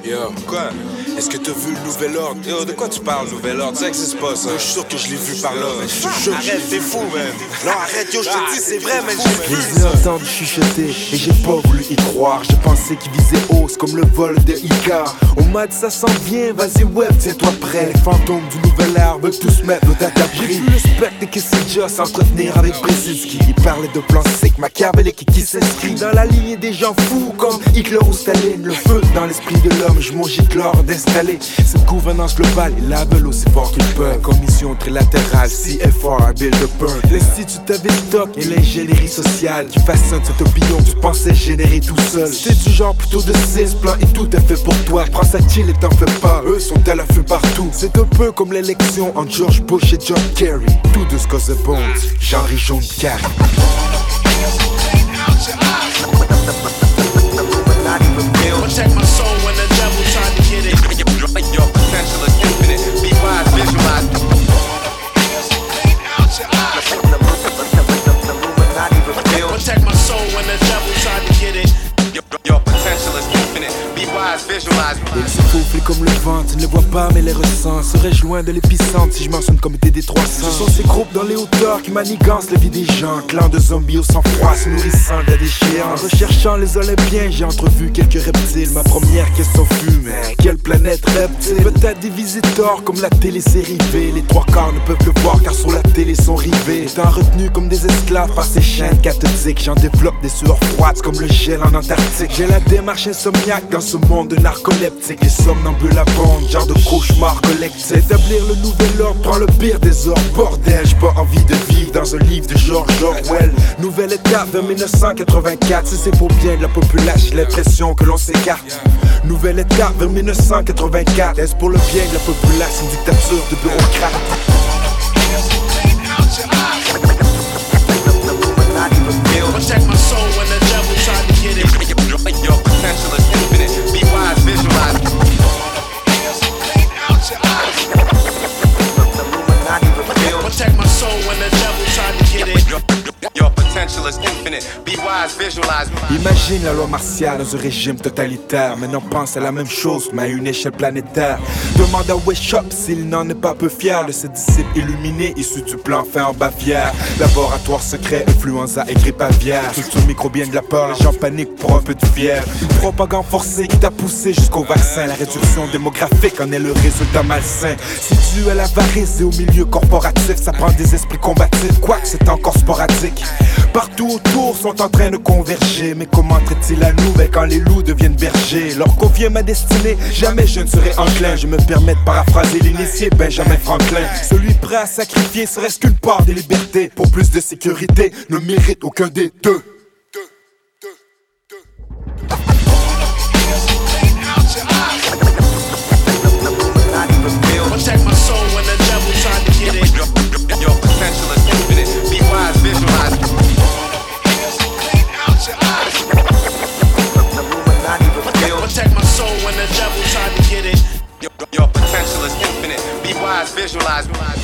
Yo, quoi? Est-ce que t'as vu le nouvel ordre? Yo, de quoi tu parles, nouvel ordre? Ça existe pas, ça. Je suis sûr que je l'ai vu par là. Arrête, t'es fou, man. Non, arrête, yo, je te dis, c'est vrai, man. J'ai vu ça. J'ai entendu chuchoter et j'ai pas voulu y croire. Je pensais qu'il visait hausse comme le vol de Icar. On m'a dit ça s'en vient, vas-y, web, tiens-toi prêt. Les fantômes du nouvel art veulent tous mettre nos dates d'abri. J'ai vu le spectre de Kissinger s'entretenir avec Brzezinski. Il parlait de plans sick, machiavélique et qui s'inscrit dans la lignée des gens fous comme Hitler ou Staline. Le feu dans l'esprit de l'homme, je mange Hitler d'installer cette gouvernance globale. Ils la veulent aussi fort qu'ils peuvent. Commission trilatérale, CFR, Bill de Burn. L'Institut Tavistock et l'ingénierie sociale qui façonne cette opinion que tu pensais générer tout seul. C'est du genre plutôt de 6 plans et tout est fait pour toi. Prends ça chill et t'en fais pas, eux sont à l'affût partout. C'est un peu comme l'élection entre George Bush et John Kerry. Tout de ce que c'est bon, Jean-Ri Jaune Carré. Protect my soul when the devil tried to get it. Your potential is infinite. Be wise, visualize. Protect my soul when the devil tried to get it. Your potential is infinite. Be wise, visualize. Ils se faufilent comme le vent, tu ne les vois pas mais les ressens. Serais-je loin de l'épicentre si je mentionne comme TD300. Ce sont ces groupes dans les hauteurs qui manigancent la vie des gens. Clan de zombies au sang-froid se nourrissant de la déchéance. En recherchant les Olympiens, j'ai entrevu quelques reptiles. Ma première question fut, mais quelle planète rêve-t-il? Peut-être des visiteurs comme la télé-série V. Les trois quarts ne peuvent le voir car sur la télé sont rivés. Étant retenus comme des esclaves par ces chaînes cathodiques, j'en développe des sueurs froides comme le gel en Antarctique. J'ai la démarche insomniaque dans ce monde de narcoleptiques. Les somnambules abondent, genre de cauchemar collectif. Établir le nouvel ordre prend le pire des ordres. Bordel, j'ai pas envie de vivre dans un livre de George Orwell. Nouvelle étape vers 1984. Si c'est pour bien de la population, j'ai l'impression que l'on s'écarte. Nouvelle étape vers 1984. Est-ce pour le bien de la population, une dictature de bureaucrates? Protect my soul when the devil tried to get it. Your potential is infinite. Be wise, visualize. Protect my soul when the devil tried to get it. Your potential is infinite. Be wise, visualize. Imagine la loi martiale dans un régime totalitaire. Maintenant pense à la même chose, mais à une échelle planétaire. Demande à Weishaupt s'il n'en est pas peu fier de ses disciples illuminés issus du plan fait en Bavière. Laboratoire secret, influenza et grippe aviaire. Culture microbienne de la peur, les gens paniquent pour un peu de fièvre. Une propagande forcée qui t'a poussé jusqu'au vaccin. La réduction démographique en est le résultat malsain. Si dû à l'avarice et au milieu corporatif, ça prend des esprits combatifs, quoique c'est encore sporadique. Partout autour sont en train de converger. Mais comment traite-t-il la nouvelle quand les loups deviennent bergers? Leur convient ma destinée, jamais je ne serai enclin. Je me permets de paraphraser l'initié Benjamin Franklin. Celui prêt à sacrifier serait-ce qu'une part des libertés pour plus de sécurité ne mérite aucun des deux. Protect my soul when the devil tried to get it. Your potential is infinite. Be wise, visualize. Protect my soul when the devil tried to get it. Your potential is infinite. Be wise, visualize.